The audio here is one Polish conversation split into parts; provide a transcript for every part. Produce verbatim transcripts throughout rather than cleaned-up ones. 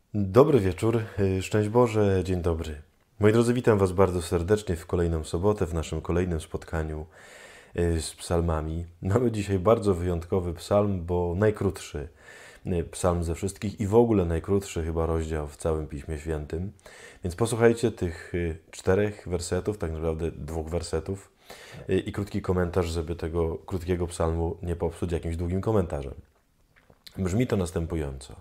Dobry wieczór, szczęść Boże, dzień dobry. Moi drodzy, witam Was bardzo serdecznie w kolejną sobotę, w naszym kolejnym spotkaniu z psalmami. Mamy dzisiaj bardzo wyjątkowy psalm, bo najkrótszy psalm ze wszystkich i w ogóle najkrótszy chyba rozdział w całym Piśmie Świętym. Więc posłuchajcie tych czterech wersetów, tak naprawdę dwóch wersetów i krótki komentarz, żeby tego krótkiego psalmu nie popsuć jakimś długim komentarzem. Brzmi to następująco.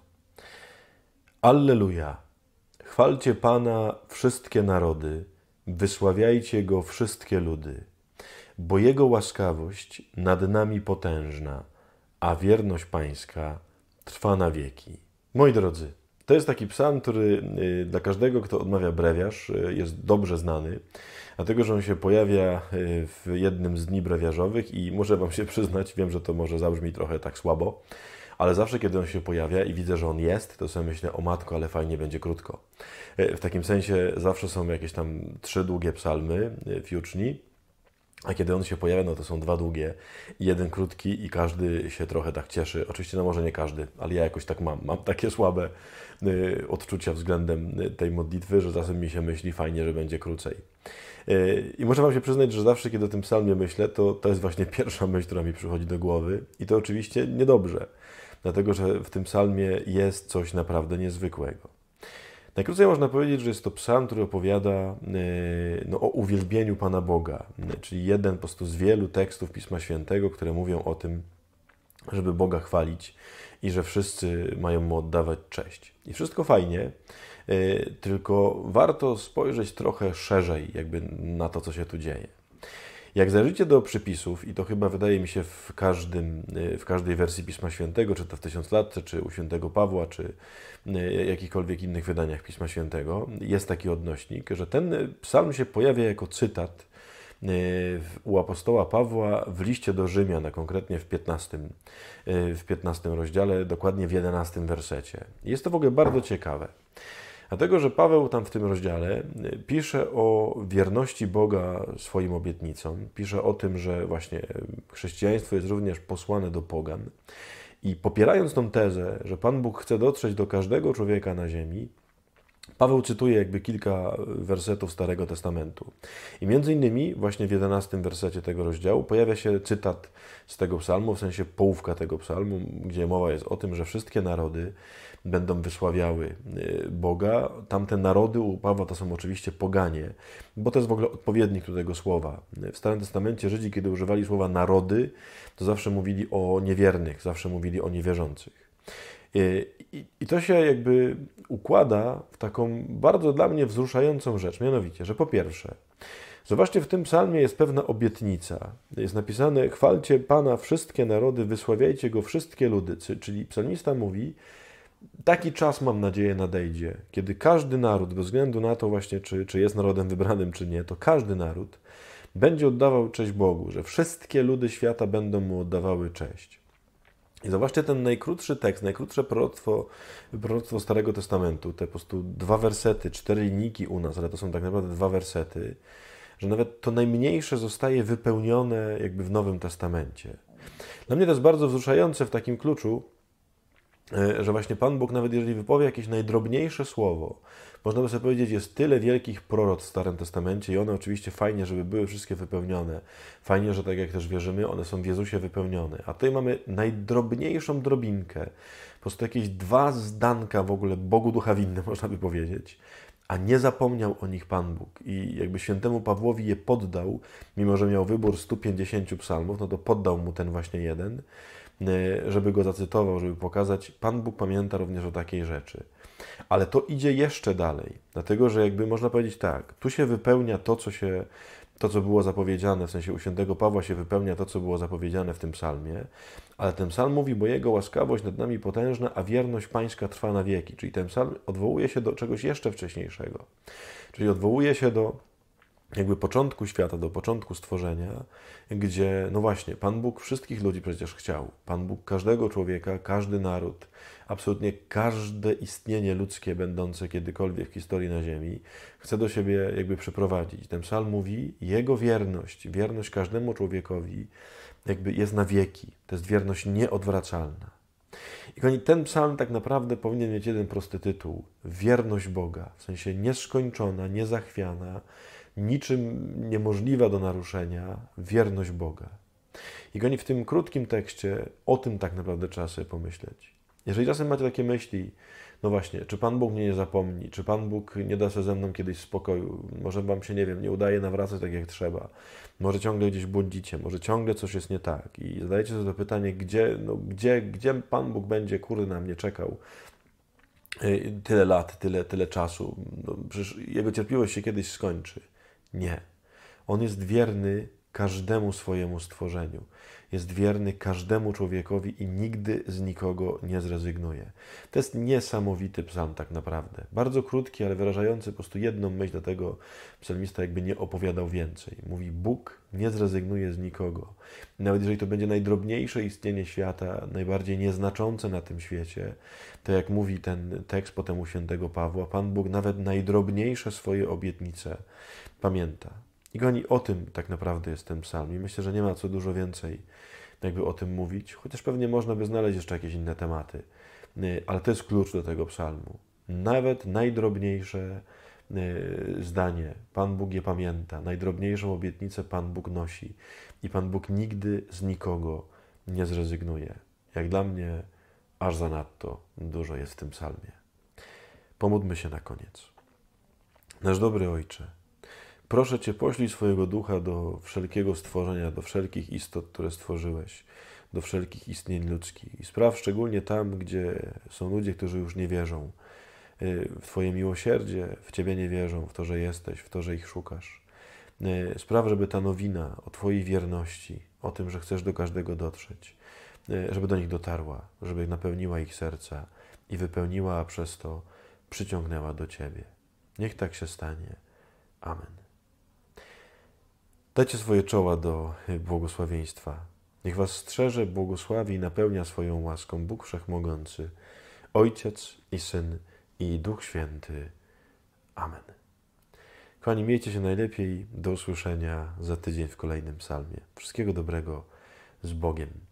Alleluja! Chwalcie Pana wszystkie narody, wysławiajcie Go wszystkie ludy, bo Jego łaskawość nad nami potężna, a wierność Pańska trwa na wieki. Moi drodzy, to jest taki psalm, który dla każdego, kto odmawia brewiarz, jest dobrze znany, dlatego że on się pojawia w jednym z dni brewiarzowych i muszę Wam się przyznać, wiem, że to może zabrzmi trochę tak słabo, ale zawsze, kiedy on się pojawia i widzę, że on jest, to sobie myślę, o matko, ale fajnie będzie krótko. W takim sensie zawsze są jakieś tam trzy długie psalmy w juczni, a kiedy on się pojawia, no to są dwa długie i jeden krótki i każdy się trochę tak cieszy. Oczywiście, no może nie każdy, ale ja jakoś tak mam. Mam takie słabe y, odczucia względem tej modlitwy, że czasem mi się myśli fajnie, że będzie krócej. Y, I muszę Wam się przyznać, że zawsze, kiedy o tym psalmie myślę, to to jest właśnie pierwsza myśl, która mi przychodzi do głowy i to oczywiście niedobrze, dlatego że w tym psalmie jest coś naprawdę niezwykłego. Najkrócej można powiedzieć, że jest to psalm, który opowiada no, o uwielbieniu Pana Boga, czyli jeden po prostu z wielu tekstów Pisma Świętego, które mówią o tym, żeby Boga chwalić i że wszyscy mają Mu oddawać cześć. I wszystko fajnie, tylko warto spojrzeć trochę szerzej jakby na to, co się tu dzieje. Jak zajrzycie do przypisów, i to chyba wydaje mi się w, każdym, w każdej wersji Pisma Świętego, czy to w Tysiąclatce, czy u świętego Pawła, czy jakichkolwiek innych wydaniach Pisma Świętego, jest taki odnośnik, że ten psalm się pojawia jako cytat u apostoła Pawła w liście do Rzymian, a konkretnie w piętnastym, w piętnastym rozdziale, dokładnie w jedenastym wersecie. Jest to w ogóle bardzo ciekawe. Dlatego, że Paweł tam w tym rozdziale pisze o wierności Boga swoim obietnicom, pisze o tym, że właśnie chrześcijaństwo jest również posłane do pogan i popierając tą tezę, że Pan Bóg chce dotrzeć do każdego człowieka na ziemi, Paweł cytuje jakby kilka wersetów Starego Testamentu. I między innymi właśnie w jedenastym wersecie tego rozdziału pojawia się cytat z tego psalmu, w sensie połówka tego psalmu, gdzie mowa jest o tym, że wszystkie narody będą wysławiały Boga. Tamte narody u Pawła to są oczywiście poganie, bo to jest w ogóle odpowiednik do tego słowa. W Starym Testamencie Żydzi, kiedy używali słowa narody, to zawsze mówili o niewiernych, zawsze mówili o niewierzących. I, I to się jakby układa w taką bardzo dla mnie wzruszającą rzecz, mianowicie, że po pierwsze, zobaczcie, w tym psalmie jest pewna obietnica. Jest napisane, chwalcie Pana wszystkie narody, wysławiajcie Go wszystkie ludy. Czyli psalmista mówi, taki czas, mam nadzieję, nadejdzie, kiedy każdy naród, bez względu na to właśnie, czy, czy jest narodem wybranym, czy nie, to każdy naród będzie oddawał cześć Bogu, że wszystkie ludy świata będą Mu oddawały cześć. I zobaczcie ten najkrótszy tekst, najkrótsze proroctwo, proroctwo Starego Testamentu, te po prostu dwa wersety, cztery linijki u nas, ale to są tak naprawdę dwa wersety, że nawet to najmniejsze zostaje wypełnione jakby w Nowym Testamencie. Dla mnie to jest bardzo wzruszające w takim kluczu, że właśnie Pan Bóg, nawet jeżeli wypowie jakieś najdrobniejsze słowo, można by sobie powiedzieć, jest tyle wielkich proroc w Starym Testamencie i one oczywiście fajnie, żeby były wszystkie wypełnione. Fajnie, że tak jak też wierzymy, one są w Jezusie wypełnione. A tutaj mamy najdrobniejszą drobinkę, po prostu jakieś dwa zdanka w ogóle Bogu ducha winne, można by powiedzieć. A nie zapomniał o nich Pan Bóg i jakby świętemu Pawłowi je poddał, mimo że miał wybór stu pięćdziesięciu psalmów, no to poddał mu ten właśnie jeden, żeby go zacytował, żeby pokazać, Pan Bóg pamięta również o takiej rzeczy. Ale to idzie jeszcze dalej, dlatego że jakby można powiedzieć tak, tu się wypełnia to, co się, to, co było zapowiedziane, w sensie u świętego Pawła się wypełnia to, co było zapowiedziane w tym psalmie, ale ten psalm mówi, bo Jego łaskawość nad nami potężna, a wierność Pańska trwa na wieki. Czyli ten psalm odwołuje się do czegoś jeszcze wcześniejszego. Czyli odwołuje się do jakby początku świata, do początku stworzenia, gdzie, no właśnie, Pan Bóg wszystkich ludzi przecież chciał. Pan Bóg każdego człowieka, każdy naród, absolutnie każde istnienie ludzkie będące kiedykolwiek w historii na ziemi chce do siebie jakby przyprowadzić. Ten psalm mówi, Jego wierność, wierność każdemu człowiekowi jakby jest na wieki. To jest wierność nieodwracalna. I kochani, ten psalm tak naprawdę powinien mieć jeden prosty tytuł. Wierność Boga, w sensie nieskończona, niezachwiana, niczym niemożliwa do naruszenia, wierność Boga. I kochani, w tym krótkim tekście o tym tak naprawdę trzeba sobie pomyśleć. Jeżeli czasem macie takie myśli, no właśnie, czy Pan Bóg mnie nie zapomni, czy Pan Bóg nie da się ze mną kiedyś spokoju, może Wam się, nie wiem, nie udaje nawracać tak jak trzeba, może ciągle gdzieś błądzicie, może ciągle coś jest nie tak i zadajecie sobie to pytanie, gdzie, no, gdzie, gdzie Pan Bóg będzie, kurde, na mnie czekał tyle lat, tyle, tyle czasu, no, przecież Jego cierpliwość się kiedyś skończy. Nie. On jest wierny każdemu swojemu stworzeniu. Jest wierny każdemu człowiekowi i nigdy z nikogo nie zrezygnuje. To jest niesamowity psalm tak naprawdę. Bardzo krótki, ale wyrażający po prostu jedną myśl, dlatego psalmista jakby nie opowiadał więcej. Mówi, Bóg nie zrezygnuje z nikogo. Nawet jeżeli to będzie najdrobniejsze istnienie świata, najbardziej nieznaczące na tym świecie, to jak mówi ten tekst potem u świętego Pawła, Pan Bóg nawet najdrobniejsze swoje obietnice pamięta. I kochani, o tym tak naprawdę jest ten psalm. I myślę, że nie ma co dużo więcej jakby o tym mówić, chociaż pewnie można by znaleźć jeszcze jakieś inne tematy. Ale to jest klucz do tego psalmu. Nawet najdrobniejsze zdanie Pan Bóg je pamięta, najdrobniejszą obietnicę Pan Bóg nosi i Pan Bóg nigdy z nikogo nie zrezygnuje. Jak dla mnie aż zanadto dużo jest w tym psalmie. Pomódlmy się na koniec. Nasz dobry Ojcze, proszę Cię, poślij swojego ducha do wszelkiego stworzenia, do wszelkich istot, które stworzyłeś, do wszelkich istnień ludzkich. I spraw szczególnie tam, gdzie są ludzie, którzy już nie wierzą w Twoje miłosierdzie, w Ciebie nie wierzą, w to, że jesteś, w to, że ich szukasz. Spraw, żeby ta nowina o Twojej wierności, o tym, że chcesz do każdego dotrzeć, żeby do nich dotarła, żeby napełniła ich serca i wypełniła, a przez to przyciągnęła do Ciebie. Niech tak się stanie. Amen. Dajcie swoje czoła do błogosławieństwa. Niech was strzeże, błogosławi i napełnia swoją łaską Bóg Wszechmogący, Ojciec i Syn i Duch Święty. Amen. Kochani, miejcie się najlepiej. Do usłyszenia za tydzień w kolejnym psalmie. Wszystkiego dobrego. Z Bogiem.